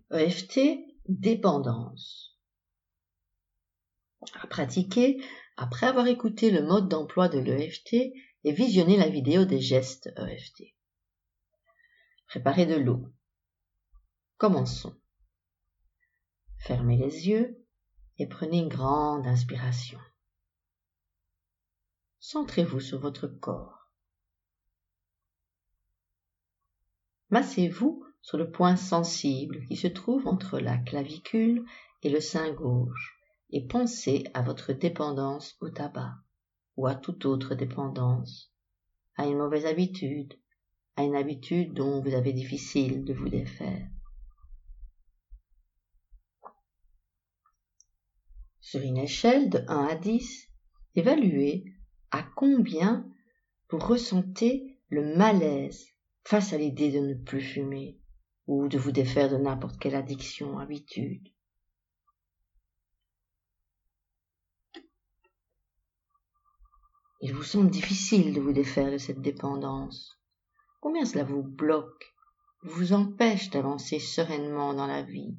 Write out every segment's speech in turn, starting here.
EFT, dépendance. À pratiquer après avoir écouté le mode d'emploi de l'EFT et visionné la vidéo des gestes EFT. Préparez de l'eau. Commençons. Fermez les yeux et prenez une grande inspiration. Centrez-vous sur votre corps. Massez-vous sur le point sensible qui se trouve entre la clavicule et le sein gauche et pensez à votre dépendance au tabac ou à toute autre dépendance, à une mauvaise habitude, à une habitude dont vous avez difficile de vous défaire. Sur une échelle de 1 à 10, évaluez à combien vous ressentez le malaise face à l'idée de ne plus fumer ou de vous défaire de n'importe quelle addiction, habitude. Il vous semble difficile de vous défaire de cette dépendance. Combien cela vous bloque, vous empêche d'avancer sereinement dans la vie?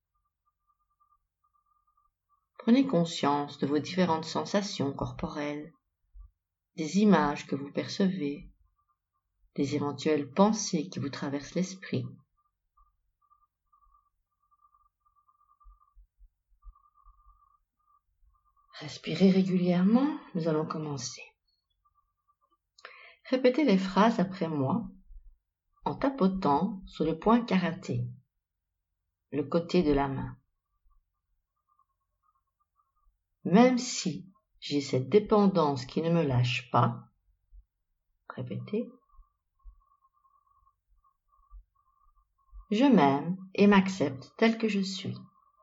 Prenez conscience de vos différentes sensations corporelles, des images que vous percevez, des éventuelles pensées qui vous traversent l'esprit. Respirez régulièrement, nous allons commencer. Répétez les phrases après moi en tapotant sur le point karaté, le côté de la main. Même si j'ai cette dépendance qui ne me lâche pas, répétez, je m'aime et m'accepte tel que je suis.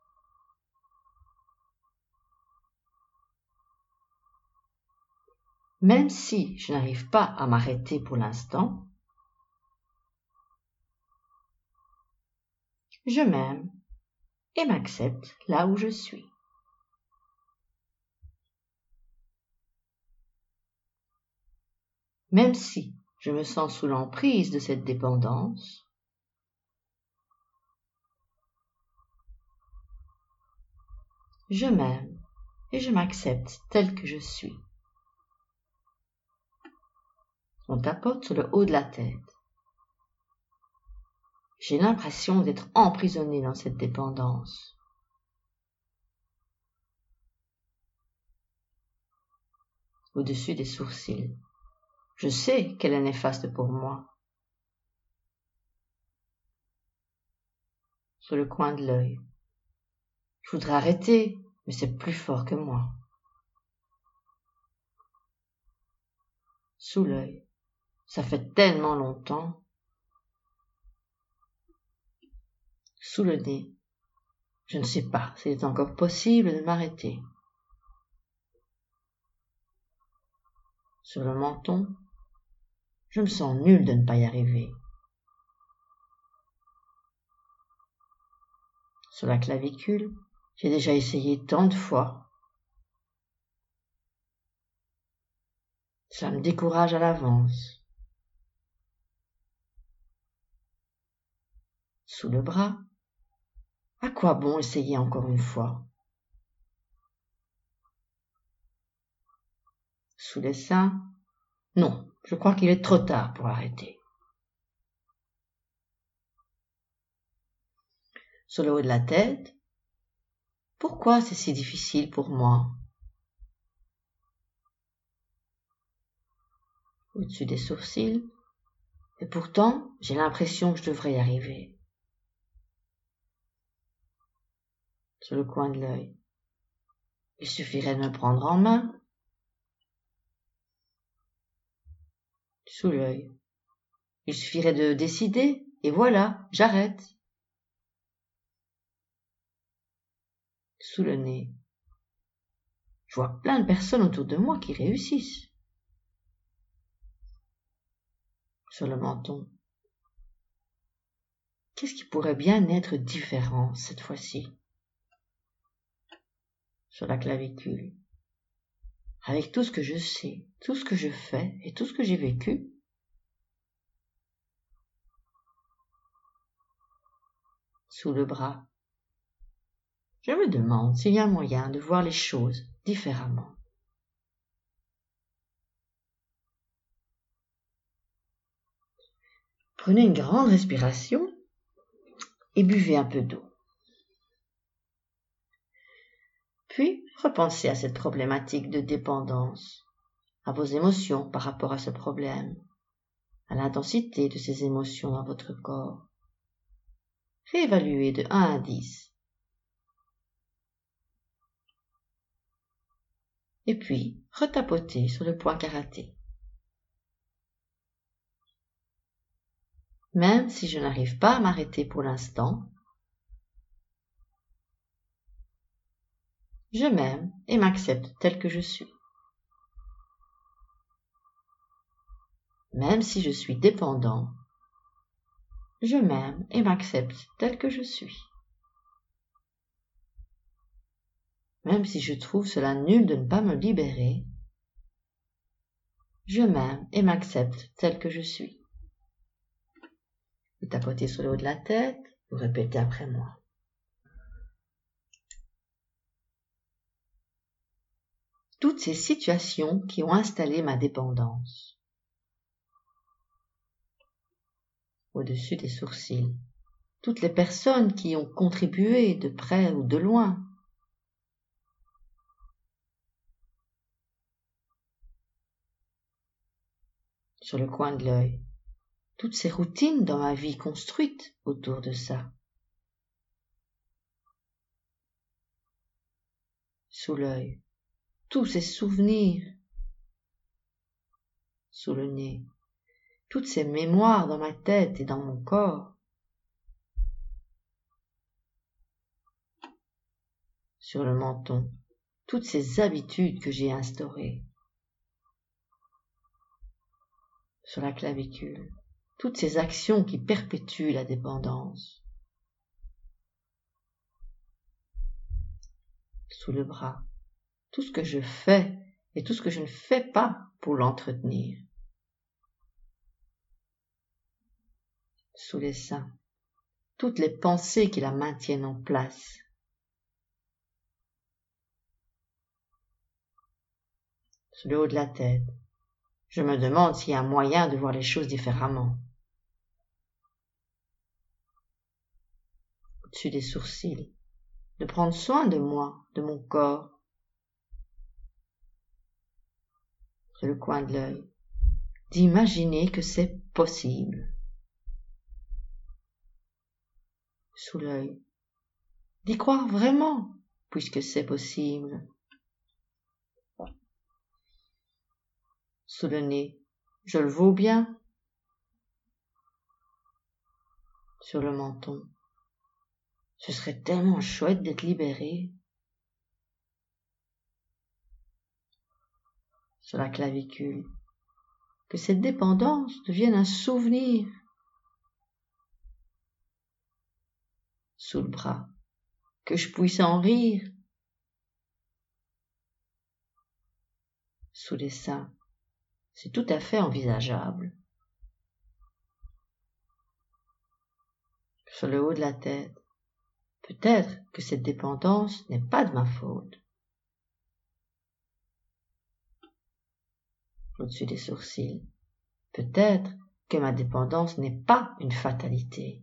Même si je n'arrive pas à m'arrêter pour l'instant, je m'aime et m'accepte là où je suis. Même si je me sens sous l'emprise de cette dépendance, je m'aime et je m'accepte tel que je suis. On tapote sur le haut de la tête. J'ai l'impression d'être emprisonné dans cette dépendance. Au-dessus des sourcils. Je sais qu'elle est néfaste pour moi. Sur le coin de l'œil. Je voudrais arrêter, mais c'est plus fort que moi. Sous l'œil. Ça fait tellement longtemps. Sous le nez. Je ne sais pas s'il est encore possible de m'arrêter. Sur le menton. Je me sens nul de ne pas y arriver. Sur la clavicule, j'ai déjà essayé tant de fois. Cela me décourage à l'avance. Sous le bras, à quoi bon essayer encore une fois? Sous les seins, non, je crois qu'il est trop tard pour arrêter. Sur le haut de la tête, pourquoi c'est si difficile pour moi? Au-dessus des sourcils, et pourtant, j'ai l'impression que je devrais y arriver. Sur le coin de l'œil, il suffirait de me prendre en main. Sous l'œil, il suffirait de décider, et voilà, j'arrête. Sous le nez, je vois plein de personnes autour de moi qui réussissent. Sur le menton, qu'est-ce qui pourrait bien être différent cette fois-ci? Sur la clavicule, avec tout ce que je sais, tout ce que je fais et tout ce que j'ai vécu, sous le bras. Je me demande s'il y a moyen de voir les choses différemment. Prenez une grande respiration et buvez un peu d'eau. Puis, repensez à cette problématique de dépendance, à vos émotions par rapport à ce problème, à l'intensité de ces émotions dans votre corps. Réévaluez de 1 à 10. Et puis, retapotez sur le point karaté. Même si je n'arrive pas à m'arrêter pour l'instant, je m'aime et m'accepte tel que je suis. Même si je suis dépendant, je m'aime et m'accepte tel que je suis. Même si je trouve cela nul de ne pas me libérer, je m'aime et m'accepte tel que je suis. Vous tapotez sur le haut de la tête, vous répétez après moi. Toutes ces situations qui ont installé ma dépendance. Au-dessus des sourcils, toutes les personnes qui ont contribué de près ou de loin. Sur le coin de l'œil, toutes ces routines dans ma vie construites autour de ça. Sous l'œil, tous ces souvenirs. Sous le nez, toutes ces mémoires dans ma tête et dans mon corps. Sur le menton, toutes ces habitudes que j'ai instaurées. Sur la clavicule, toutes ces actions qui perpétuent la dépendance. Sous le bras, tout ce que je fais et tout ce que je ne fais pas pour l'entretenir. Sous les seins, toutes les pensées qui la maintiennent en place. Sur le haut de la tête, je me demande s'il y a un moyen de voir les choses différemment. Au-dessus des sourcils, de prendre soin de moi, de mon corps. Sur le coin de l'œil, d'imaginer que c'est possible. Sous l'œil, d'y croire vraiment, puisque c'est possible. Sous le nez, je le vaux bien. Sur le menton, ce serait tellement chouette d'être libéré. Sur la clavicule, que cette dépendance devienne un souvenir. Sous le bras, que je puisse en rire. Sous les seins, c'est tout à fait envisageable. Sur le haut de la tête, peut-être que cette dépendance n'est pas de ma faute. Au-dessus des sourcils, peut-être que ma dépendance n'est pas une fatalité.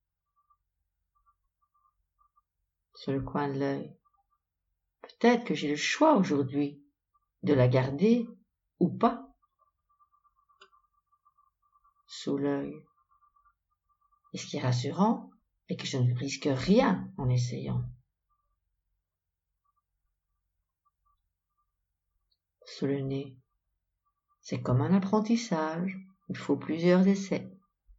Sur le coin de l'œil, peut-être que j'ai le choix aujourd'hui de la garder ou pas. Sous l'œil, et ce qui est rassurant est que je ne risque rien en essayant. Sous le nez, c'est comme un apprentissage, il faut plusieurs essais.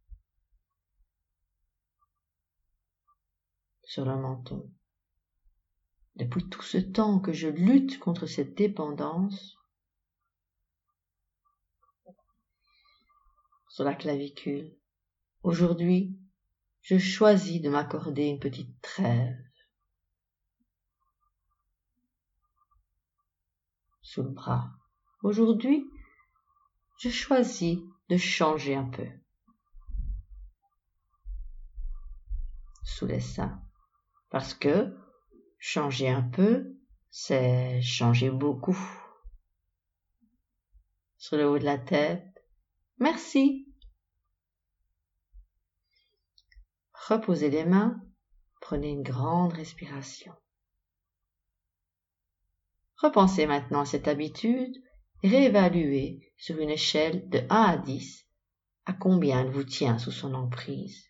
Sur le menton, depuis tout ce temps que je lutte contre cette dépendance. Sur la clavicule, aujourd'hui, je choisis de m'accorder une petite trêve. Sous le bras, aujourd'hui, je choisis de changer un peu. sous les seins. Parce que changer un peu, c'est changer beaucoup. Sur le haut de la tête, merci. Reposez les mains, prenez une grande respiration. Repensez maintenant à cette habitude et réévaluez sur une échelle de 1 à 10 à combien elle vous tient sous son emprise.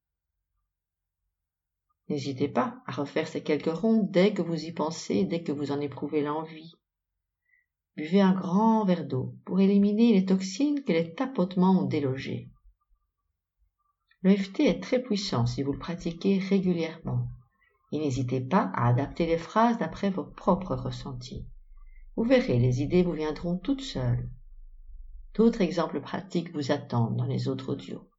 N'hésitez pas à refaire ces quelques rondes dès que vous y pensez, dès que vous en éprouvez l'envie. Buvez un grand verre d'eau pour éliminer les toxines que les tapotements ont délogées. L'EFT est très puissant si vous le pratiquez régulièrement. Et n'hésitez pas à adapter les phrases d'après vos propres ressentis. Vous verrez, les idées vous viendront toutes seules. D'autres exemples pratiques vous attendent dans les autres audios.